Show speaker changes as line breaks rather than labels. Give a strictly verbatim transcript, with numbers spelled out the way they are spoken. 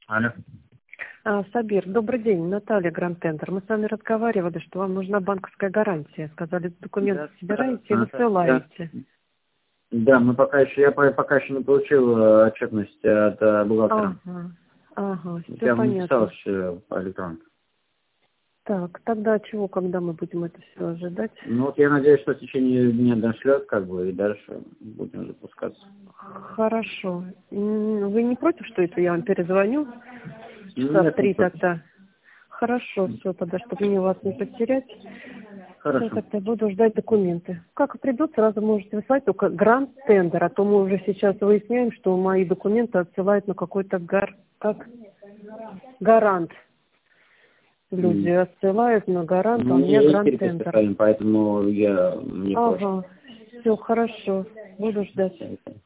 Алло.
А, Сабир, добрый день, Наталья Гранд-Тендер. Мы с вами разговаривали, что вам нужна банковская гарантия. Сказали, документы
Да,
собираете и
да, да,
высылаете.
да, мы пока еще, я по- пока еще не получил э, отчетность от э, бухгалтера.
Ага, ага, все
Я вам написал
понятно.
еще по электронке.
Так, тогда чего, когда мы будем это все ожидать?
Ну вот я надеюсь, что в течение дня дошлет, как бы, и дальше будем запускаться.
Хорошо. М, Вы не против, что это я вам перезвоню?
Ну,
Часа в
нет, не
три
против.
тогда. Хорошо, все, тогда, чтобы мне вас не потерять. Все,
Хорошо.
тогда буду ждать документы. Как придут, сразу можете выслать, только грант-тендер, а то мы уже сейчас выясняем, что мои документы отсылают на какой-то гар... как? Гарант. Люди
М.
отсылают на гарант, а у
Ну,
меня
я и переписка
грант-тендер.
поэтому я мне проще.
Ага, все хорошо, буду ждать.